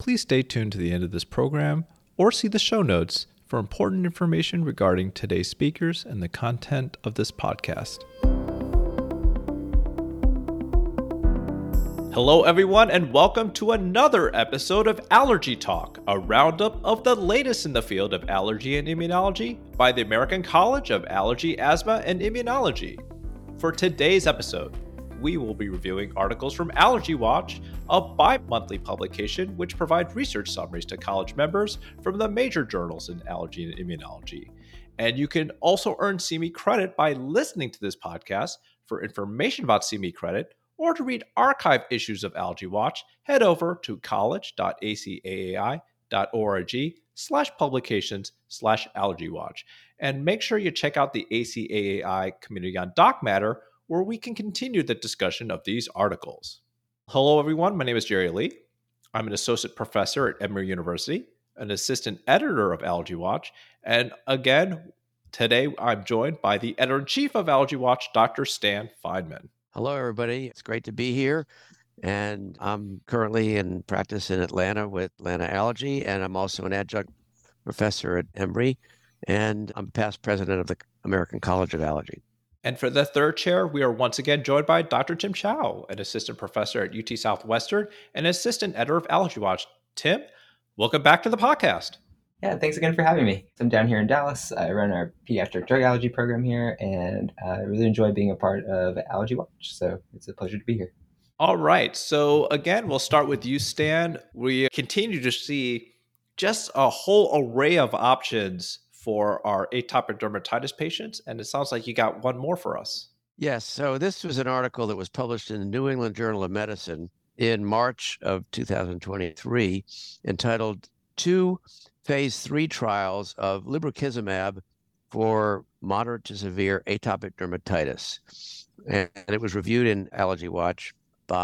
please stay tuned to the end of this program or see the show notes for important information regarding today's speakers and the content of this podcast. Hello, everyone, and welcome to another episode of Allergy Talk, a roundup of the latest in the field of allergy and immunology by the American College of Allergy, Asthma, and Immunology. For today's episode, we will be reviewing articles from Allergy Watch, a bi-monthly publication which provides research summaries to college members from the major journals in allergy and immunology. And you can also earn CME credit by listening to this podcast. For information about CME credit, or to read archived issues of Allergy Watch, head over to college.acai.org/publications/AllergyWatch. And make sure you check out the ACAAI community on DocMatter, where we can continue the discussion of these articles. Hello, everyone. My name is Jerry Lee. I'm an associate professor at Emory University, an assistant editor of Allergy Watch, and again, today I'm joined by the editor-in-chief of Allergy Watch, Dr. Stan Feynman. Hello, everybody. It's great to be here. And I'm currently in practice in Atlanta with Atlanta Allergy, and I'm also an adjunct professor at Emory, and I'm past president of the American College of Allergy. And for the third chair, we are once again joined by Dr. Tim Chow, an assistant professor at UT Southwestern and assistant editor of Allergy Watch. Tim, welcome back to the podcast. Yeah, thanks again for having me. I'm down here in Dallas. I run our pediatric drug allergy program here, and I really enjoy being a part of Allergy Watch. So it's a pleasure to be here. All right. So again, we'll start with you, Stan. We continue to see just a whole array of options for our atopic dermatitis patients, and it sounds like you got one more for us. Yes. So this was an article that was published in the New England Journal of Medicine in March of 2023, entitled 2 Phase 3 trials of Lebrikizumab for moderate to severe atopic dermatitis. And it was reviewed in Allergy Watch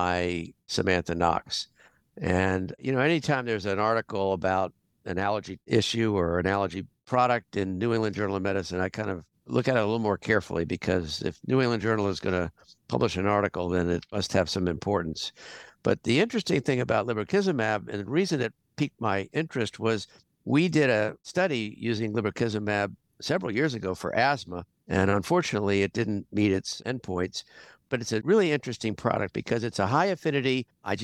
by Samantha Knox. And, anytime there's an article about an allergy issue or an allergy product in New England Journal of Medicine, I kind of look at it a little more carefully, because if New England Journal is going to publish an article, then it must have some importance. But the interesting thing about Lebrikizumab, and the reason it piqued my interest, was we did a study using Lebrikizumab several years ago for asthma, and unfortunately it didn't meet its endpoints. But it's a really interesting product because it's a high affinity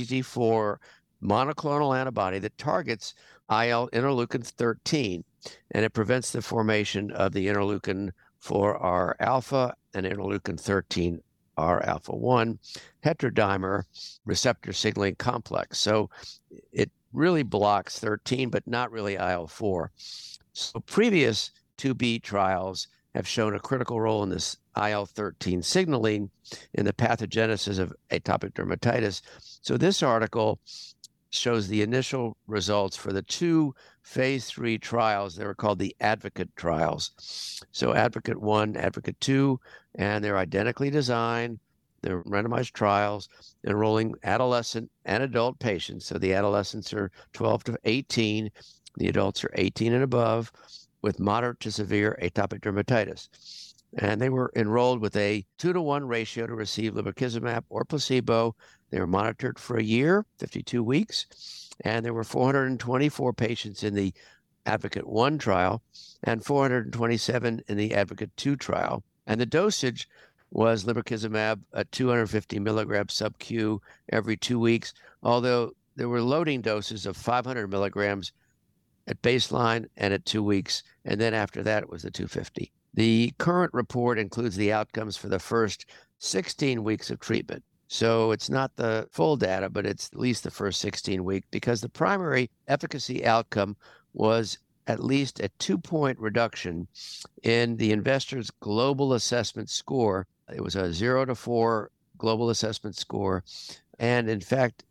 IgG4 monoclonal antibody that targets interleukin 13, and it prevents the formation of the interleukin 4R alpha and interleukin 13 R alpha 1 heterodimer receptor signaling complex. So it really blocks 13, but not really IL-4. So previous 2B trials have shown a critical role in this IL-13 signaling in the pathogenesis of atopic dermatitis. So this article shows the initial results for the 2 phase 3 trials. They were called the Advocate trials. So Advocate 1, Advocate 2, and they're identically designed. They're randomized trials enrolling adolescent and adult patients. So the adolescents are 12 to 18. The adults are 18 and above with moderate to severe atopic dermatitis. And they were enrolled with a 2-to-1 ratio to receive Lebrikizumab or placebo. They were monitored for a year, 52 weeks. And there were 424 patients in the Advocate 1 trial and 427 in the Advocate 2 trial. And the dosage was Lebrikizumab at 250 milligrams sub-Q every 2 weeks, although there were loading doses of 500 milligrams at baseline and at 2 weeks, and then after that it was the 250. The current report includes the outcomes for the first 16 weeks of treatment. So it's not the full data, but it's at least the first 16 weeks, because the primary efficacy outcome was at least a 2-point reduction in the investor's global assessment score. It was a 0 to 4 global assessment score. And in fact,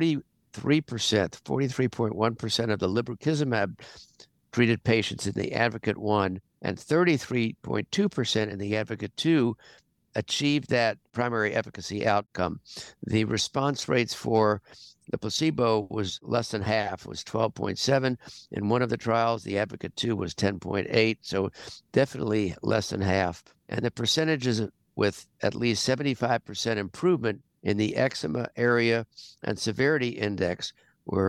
43.1% of the Lebrikizumab treated patients in the Advocate 1 and 33.2% in the Advocate 2 achieved that primary efficacy outcome. The response rates for the placebo was less than half, was 12.7. In one of the trials, the Advocate 2 was 10.8, so definitely less than half. And the percentages with at least 75% improvement in the eczema area and severity index were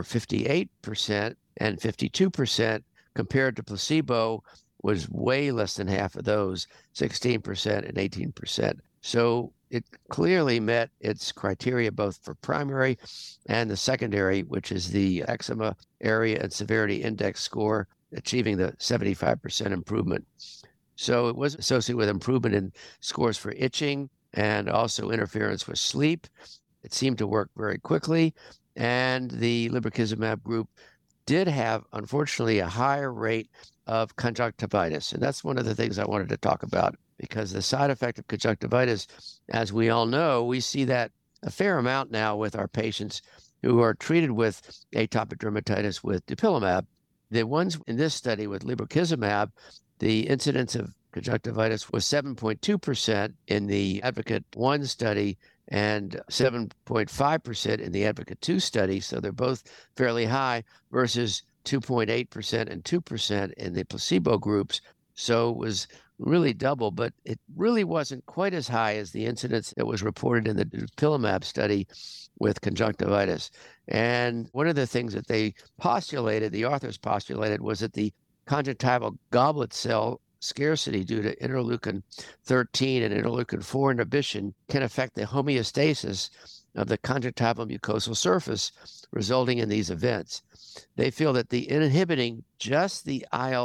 58% and 52%, compared to placebo was way less than half of those, 16% and 18%. So it clearly met its criteria both for primary and the secondary, which is the Eczema Area and Severity Index score, achieving the 75% improvement. So it was associated with improvement in scores for itching and also interference with sleep. It seemed to work very quickly. And the lebrikizumab group did have, unfortunately, a higher rate of conjunctivitis. And that's one of the things I wanted to talk about, because the side effect of conjunctivitis, as we all know, we see that a fair amount now with our patients who are treated with atopic dermatitis with dupilumab. The ones in this study with lebrikizumab, the incidence of conjunctivitis was 7.2% in the Advocate 1 study and 7.5% in the Advocate 2 study. So they're both fairly high, versus 2.8% and 2% in the placebo groups. So it was really double, but it really wasn't quite as high as the incidence that was reported in the dupilumab study with conjunctivitis. And one of the things that they postulated, the authors postulated, was that the conjunctival goblet cell scarcity due to interleukin 13 and interleukin 4 inhibition can affect the homeostasis of the conjunctival mucosal surface, resulting in these events. They feel that the inhibiting just the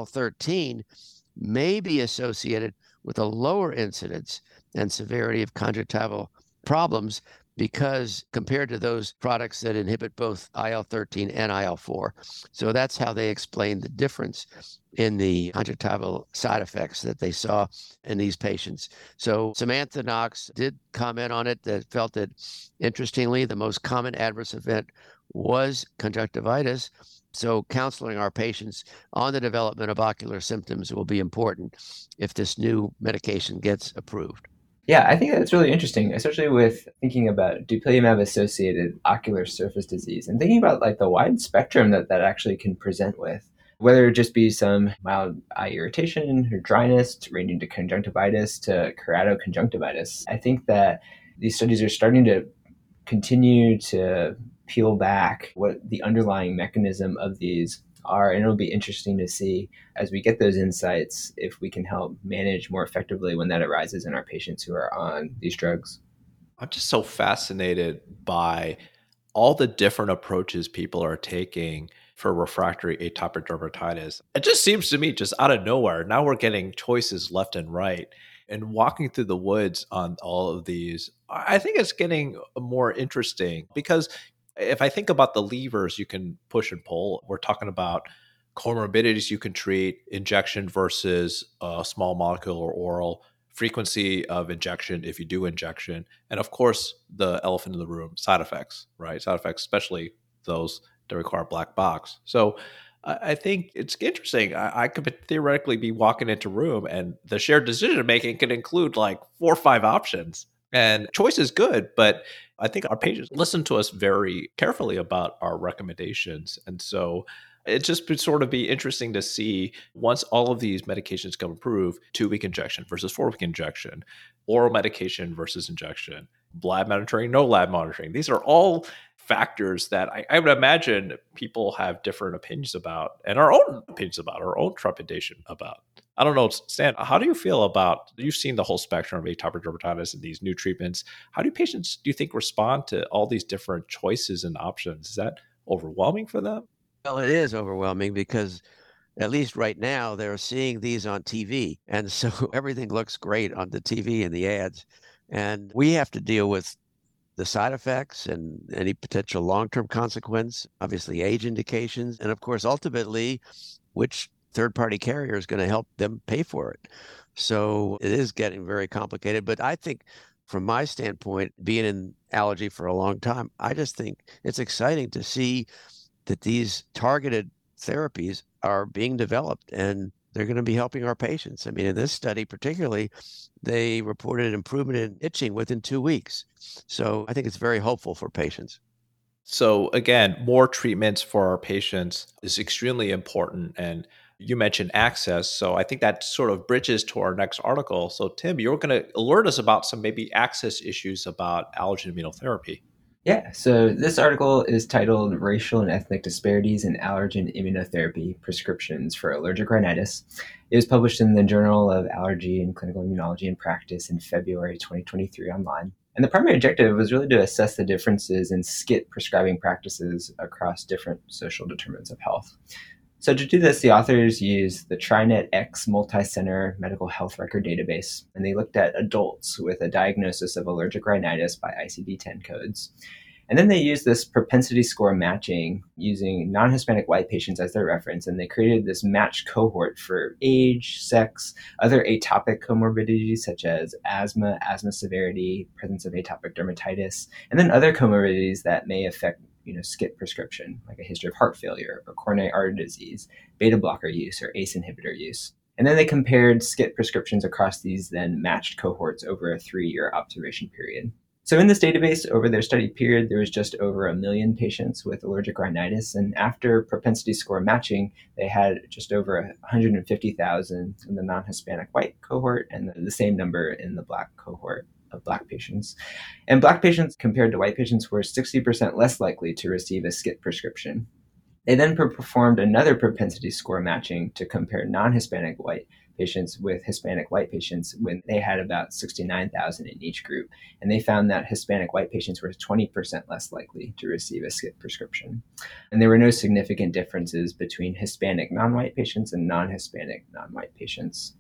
IL-13 may be associated with a lower incidence and severity of conjunctival problems, because compared to those products that inhibit both IL-13 and IL-4. So that's how they explain the difference in the conjunctival side effects that they saw in these patients. So Samantha Knox did comment on it, that felt that, interestingly, the most common adverse event was conjunctivitis. So counseling our patients on the development of ocular symptoms will be important if this new medication gets approved. Yeah, I think that's really interesting, especially with thinking about dupilumab-associated ocular surface disease and thinking about like the wide spectrum that actually can present with, whether it just be some mild eye irritation or dryness, ranging to conjunctivitis to keratoconjunctivitis. I think that these studies are starting to continue to peel back what the underlying mechanism of these are, and it'll be interesting to see as we get those insights if we can help manage more effectively when that arises in our patients who are on these drugs. I'm just so fascinated by all the different approaches people are taking for refractory atopic dermatitis. It just seems to me, just out of nowhere, now we're getting choices left and right. And walking through the woods on all of these, I think it's getting more interesting, because if I think about the levers you can push and pull, we're talking about comorbidities you can treat, injection versus small molecule or oral, frequency of injection if you do injection, and of course the elephant in the room, side effects, right? Side effects, especially those that require black box. So I think it's interesting. I could theoretically be walking into a room and the shared decision making could include like 4 or 5 options. And choice is good, but I think our patients listen to us very carefully about our recommendations. And so it just would sort of be interesting to see, once all of these medications come approved, 2-week injection versus 4-week injection, oral medication versus injection, lab monitoring, no lab monitoring. These are all factors that I would imagine people have different opinions about, and our own opinions about, our own trepidation about. I don't know, Stan, how do you feel about, you've seen the whole spectrum of atopic dermatitis and these new treatments. How do patients, do you think, respond to all these different choices and options? Is that overwhelming for them? Well, it is overwhelming, because at least right now they're seeing these on TV. And so everything looks great on the TV and the ads. And we have to deal with the side effects and any potential long-term consequence, obviously age indications, and of course, ultimately, which third-party carrier is going to help them pay for it. So it is getting very complicated. But I think, from my standpoint, being in allergy for a long time, I just think it's exciting to see that these targeted therapies are being developed and they're going to be helping our patients. I mean, in this study particularly, they reported an improvement in itching within 2 weeks. So I think it's very hopeful for patients. So again, more treatments for our patients is extremely important. And you mentioned access. So I think that sort of bridges to our next article. So Tim, you're going to alert us about some maybe access issues about allergen immunotherapy. Yeah, so this article is titled Racial and Ethnic Disparities in Allergen Immunotherapy Prescriptions for Allergic Rhinitis. It was published in the Journal of Allergy and Clinical Immunology in Practice in February 2023 online. And the primary objective was really to assess the differences in SCIT prescribing practices across different social determinants of health. So to do this, the authors used the TriNet X multi-center medical health record database, and they looked at adults with a diagnosis of allergic rhinitis by ICD-10 codes. And then they used this propensity score matching using non-Hispanic white patients as their reference, and they created this matched cohort for age, sex, other atopic comorbidities such as asthma, asthma severity, presence of atopic dermatitis, and then other comorbidities that may affect SCIT prescription, like a history of heart failure or coronary artery disease, beta blocker use or ACE inhibitor use. And then they compared SCIT prescriptions across these then matched cohorts over a 3-year observation period. So in this database, over their study period, there was just over 1 million patients with allergic rhinitis. And after propensity score matching, they had just over 150,000 in the non-Hispanic white cohort and the same number in the Black cohort of Black patients. And Black patients compared to white patients were 60% less likely to receive a SCIT prescription. They then performed another propensity score matching to compare non-Hispanic white patients with Hispanic white patients when they had about 69,000 in each group. And they found that Hispanic white patients were 20% less likely to receive a SCIT prescription. And there were no significant differences between Hispanic non-white patients and non-Hispanic non-white patients.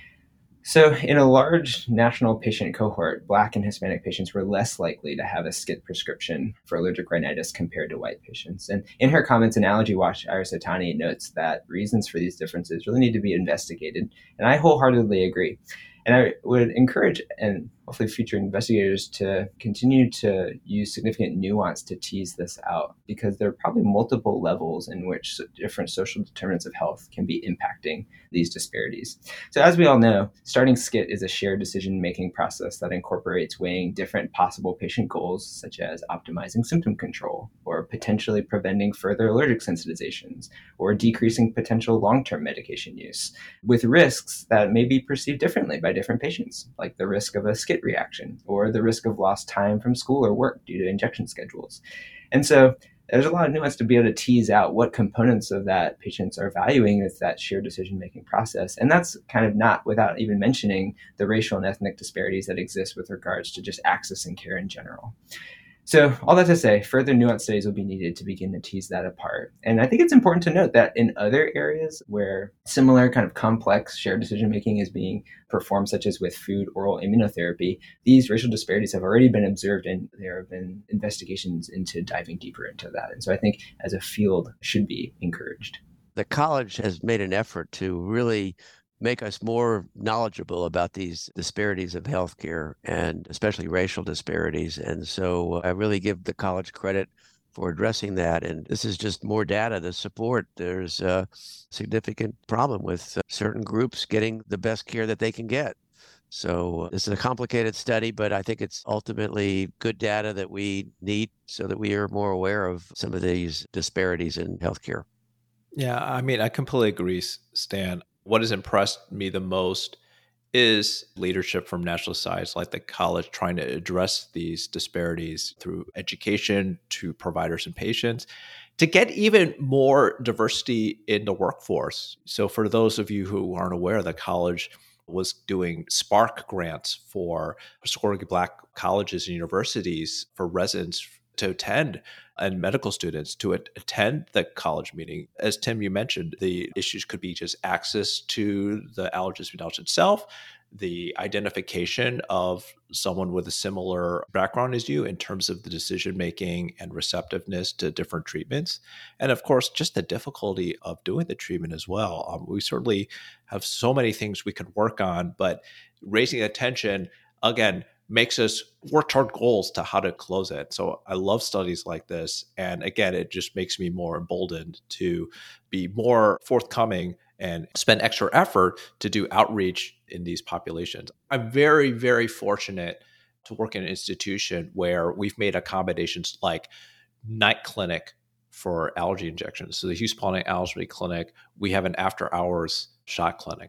So in a large national patient cohort, Black and Hispanic patients were less likely to have a SCIT prescription for allergic rhinitis compared to white patients. And in her comments in Allergy Watch, Iris Otani notes that reasons for these differences really need to be investigated. And I wholeheartedly agree. And I would encourage and hopefully future investigators to continue to use significant nuance to tease this out, because there are probably multiple levels in which different social determinants of health can be impacting these disparities. So as we all know, starting SCIT is a shared decision-making process that incorporates weighing different possible patient goals, such as optimizing symptom control, or potentially preventing further allergic sensitizations, or decreasing potential long-term medication use, with risks that may be perceived differently by different patients, like the risk of a SCIT reaction or the risk of lost time from school or work due to injection schedules. And so there's a lot of nuance to be able to tease out what components of that patients are valuing with that shared decision-making process. And that's kind of not without even mentioning the racial and ethnic disparities that exist with regards to just accessing care in general. So all that to say, further nuanced studies will be needed to begin to tease that apart. And I think it's important to note that in other areas where similar kind of complex shared decision-making is being performed, such as with food oral immunotherapy, these racial disparities have already been observed, and there have been investigations into diving deeper into that. And so I think as a field should be encouraged. The college has made an effort to really make us more knowledgeable about these disparities of healthcare, and especially racial disparities. And so I really give the college credit for addressing that. And this is just more data to support there's a significant problem with certain groups getting the best care that they can get. So this is a complicated study, but I think it's ultimately good data that we need so that we are more aware of some of these disparities in healthcare. Yeah, I mean, I completely agree, Stan. What has impressed me the most is leadership from national societies like the college trying to address these disparities through education to providers and patients to get even more diversity in the workforce. So for those of you who aren't aware, the college was doing Spark grants for scoring Black colleges and universities for residents to attend and medical students to attend the college meeting. As Tim, you mentioned, the issues could be just access to the allergist immunologist itself, the identification of someone with a similar background as you in terms of the decision-making and receptiveness to different treatments. And of course, just the difficulty of doing the treatment as well. We certainly have so many things we could work on, but raising attention, again, makes us work toward goals to how to close it. So I love studies like this. And again, it just makes me more emboldened to be more forthcoming and spend extra effort to do outreach in these populations. I'm very, very fortunate to work in an institution where we've made accommodations like night clinic for allergy injections. So the Hughes Pauling Allergy Clinic, we have an after hours shot clinic.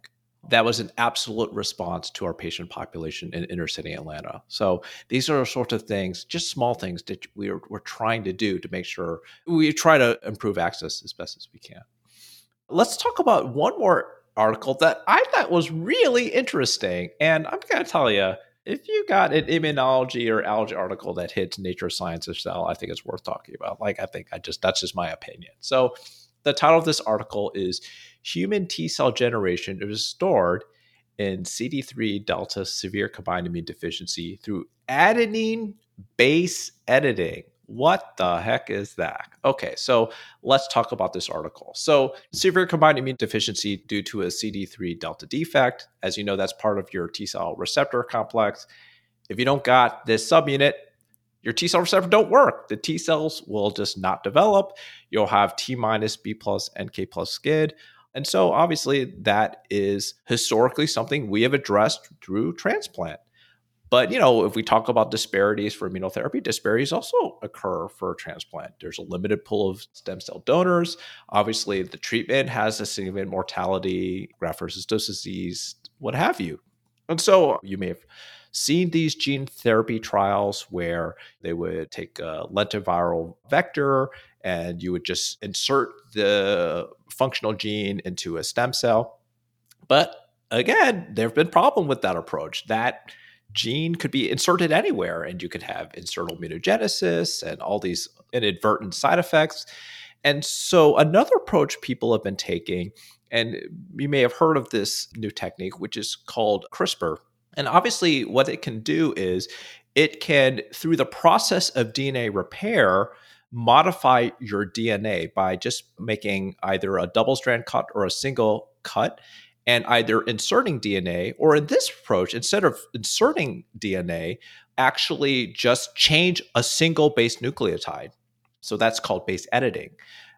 that was an absolute response to our patient population in inner city Atlanta. So these are the sorts of things, just small things that we're trying to do to make sure we try to improve access as best as we can. Let's talk about one more article that I thought was really interesting. And I'm going to tell you, if you got an immunology or allergy article that hits Nature, Science, or Cell, I think it's worth talking about. That's just my opinion. So the title of this article is Human T Cell Generation is Restored in CD3 Delta Severe Combined Immune Deficiency through Adenine Base Editing. What the heck is that? Okay, so let's talk about this article. So, severe combined immune deficiency due to a CD3 delta defect. As you know, that's part of your T cell receptor complex. If you don't got this subunit, your T cell receptor don't work. The T cells will just not develop. You'll have T minus, B plus, NK plus SCID. And so, obviously, that is historically something we have addressed through transplant. But, if we talk about disparities for immunotherapy, disparities also occur for transplant. There's a limited pool of stem cell donors. Obviously, the treatment has a significant mortality, graft versus host disease, what have you. And so you may have seen these gene therapy trials where they would take a lentiviral vector and you would just insert the functional gene into a stem cell. But again, there have been problems with that approach. That gene could be inserted anywhere, and you could have insertal mutagenesis and all these inadvertent side effects. And so another approach people have been taking, and you may have heard of this new technique, which is called CRISPR. And obviously what it can do is it can, through the process of DNA repair, modify your DNA by just making either a double-strand cut or a single cut, and either inserting DNA, or in this approach, instead of inserting DNA, actually just change a single base nucleotide. So that's called base editing.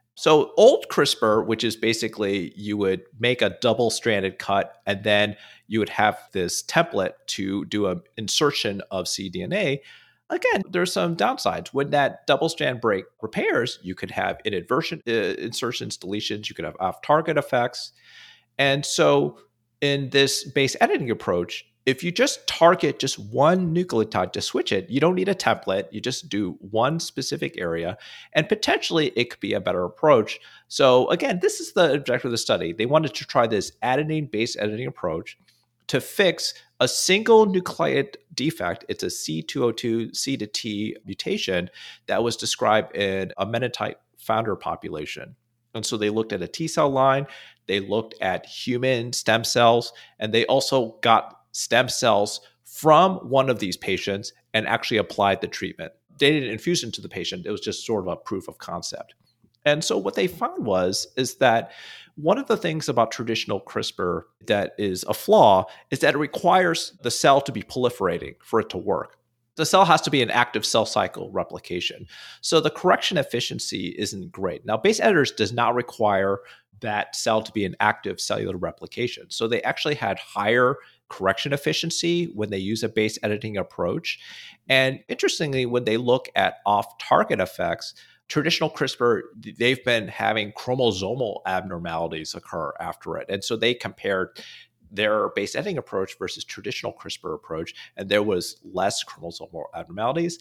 So old CRISPR, which is basically you would make a double-stranded cut and then you would have this template to do an insertion of cDNA. Again, there's some downsides. When that double-strand break repairs, you could have inadvertent insertions, deletions, you could have off-target effects. And so in this base editing approach, if you just target just one nucleotide to switch it, you don't need a template. You just do one specific area, and potentially it could be a better approach. So again, this is the objective of the study. They wanted to try this adenine base editing approach to fix a single nucleotide defect. It's a C202 C to T mutation that was described in a menotype founder population. And so they looked at a T cell line, they looked at human stem cells, and they also got stem cells from one of these patients and actually applied the treatment. They didn't infuse into the patient. It was just sort of a proof of concept. And so what they found is that one of the things about traditional CRISPR that is a flaw is that it requires the cell to be proliferating for it to work. The cell has to be an active cell cycle replication. So the correction efficiency isn't great. Now, base editors does not require that cell to be an active cellular replication. So they actually had higher correction efficiency when they use a base editing approach. And interestingly, when they look at off-target effects, traditional CRISPR, they've been having chromosomal abnormalities occur after it. And so they compared their base editing approach versus traditional CRISPR approach, and there was less chromosomal abnormalities.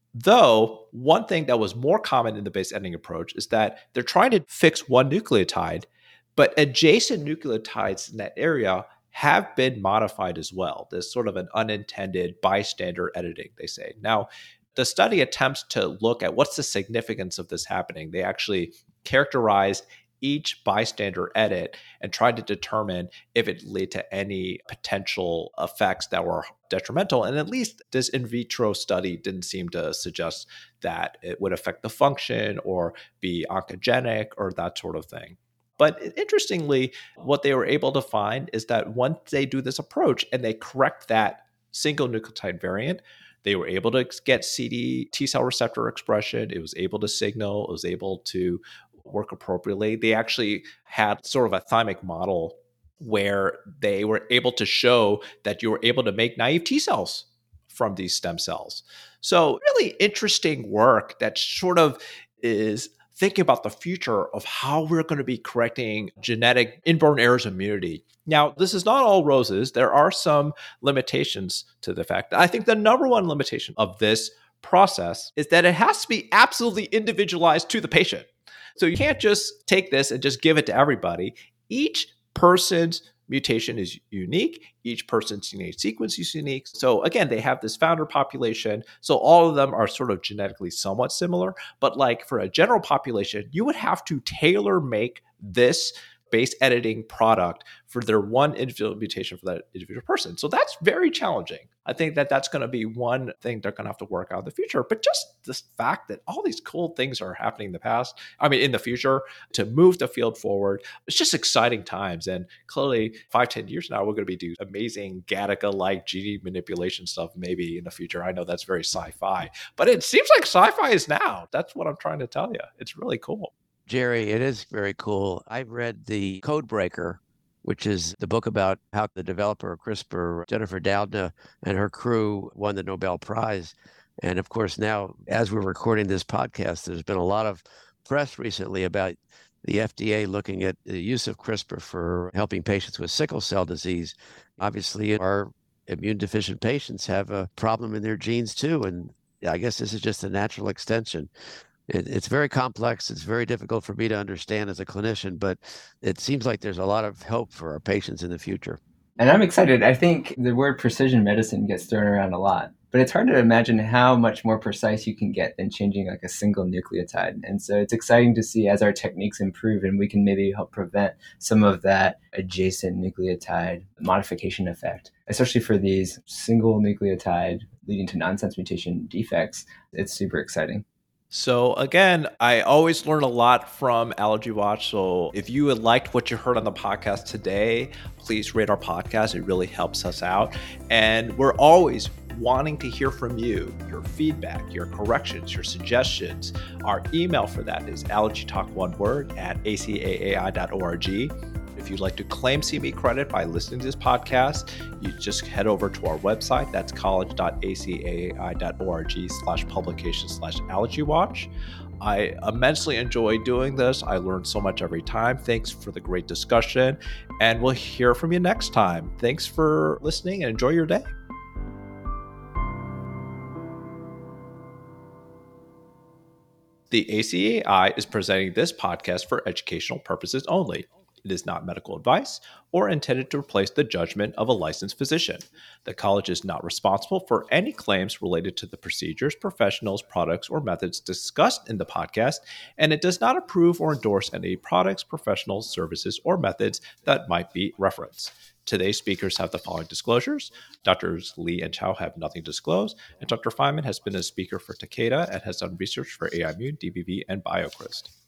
Though one thing that was more common in the base editing approach is that they're trying to fix one nucleotide, but adjacent nucleotides in that area have been modified as well. There's sort of an unintended bystander editing, they say. Now, the study attempts to look at what's the significance of this happening. They actually characterized each bystander edit and tried to determine if it led to any potential effects that were detrimental. And at least this in vitro study didn't seem to suggest that it would affect the function or be oncogenic or that sort of thing. But interestingly, what they were able to find is that once they do this approach and they correct that single nucleotide variant, they were able to get CD T cell receptor expression. It was able to signal. It was able to work appropriately. They actually had sort of a thymic model where they were able to show that you were able to make naive T cells from these stem cells. So really interesting work that sort of is thinking about the future of how we're going to be correcting genetic inborn errors of immunity. Now, this is not all roses. There are some limitations to the fact. I think the number one limitation of this process is that it has to be absolutely individualized to the patient. So you can't just take this and just give it to everybody. Each person's mutation is unique. Each person's DNA sequence is unique. So again, they have this founder population. So all of them are sort of genetically somewhat similar. But like for a general population, you would have to tailor make this base editing product for their one individual mutation for that individual person. So that's very challenging. I think that that's going to be one thing they're going to have to work out in the future. But just the fact that all these cool things are happening in the future to move the field forward, it's just exciting times. And clearly 5-10 years now, we're going to be doing amazing Gattaca-like gene manipulation stuff maybe in the future. I know that's very sci-fi, but it seems like sci-fi is now. That's what I'm trying to tell you. It's really cool. Jerry, it is very cool. I've read The Codebreaker, which is the book about how the developer of CRISPR, Jennifer Doudna, and her crew won the Nobel Prize. And of course, now, as we're recording this podcast, there's been a lot of press recently about the FDA looking at the use of CRISPR for helping patients with sickle cell disease. Obviously, our immune deficient patients have a problem in their genes too. And I guess this is just a natural extension. It's very complex. It's very difficult for me to understand as a clinician, but it seems like there's a lot of hope for our patients in the future. And I'm excited. I think the word precision medicine gets thrown around a lot, but it's hard to imagine how much more precise you can get than changing like a single nucleotide. And so it's exciting to see as our techniques improve and we can maybe help prevent some of that adjacent nucleotide modification effect, especially for these single nucleotide leading to nonsense mutation defects. It's super exciting. So again, I always learn a lot from Allergy Watch. So if you liked what you heard on the podcast today, please rate our podcast. It really helps us out. And we're always wanting to hear from you, your feedback, your corrections, your suggestions. Our email for that is allergytalk1word@acaai.org. If you'd like to claim CME credit by listening to this podcast, you just head over to our website. That's college.acaai.org/publication/allergywatch. I immensely enjoy doing this. I learn so much every time. Thanks for the great discussion, and we'll hear from you next time. Thanks for listening and enjoy your day. The ACAI is presenting this podcast for educational purposes only. It is not medical advice or intended to replace the judgment of a licensed physician. The college is not responsible for any claims related to the procedures, professionals, products, or methods discussed in the podcast, and it does not approve or endorse any products, professionals, services, or methods that might be referenced. Today's speakers have the following disclosures. Drs. Lee and Chow have nothing to disclose, and Dr. Feynman has been a speaker for Takeda and has done research for AIMune, DBV, and BioCryst.